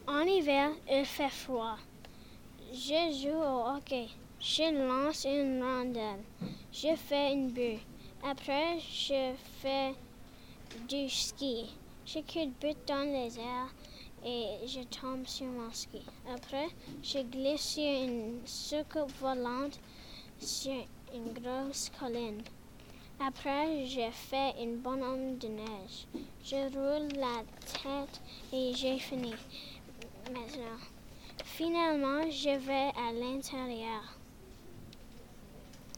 En hiver, il fait froid. Je joue au hockey. Je lance une rondelle. Je fais une bulle. Après, je fais du ski. Je culbute dans les airs et je tombe sur mon ski. Après, je glisse sur une soucoupe volante sur une grosse colline. Après, je fais une bonhomme de neige. Je roule la tête et j'ai fini. Maintenant, finalement, je vais à l'intérieur.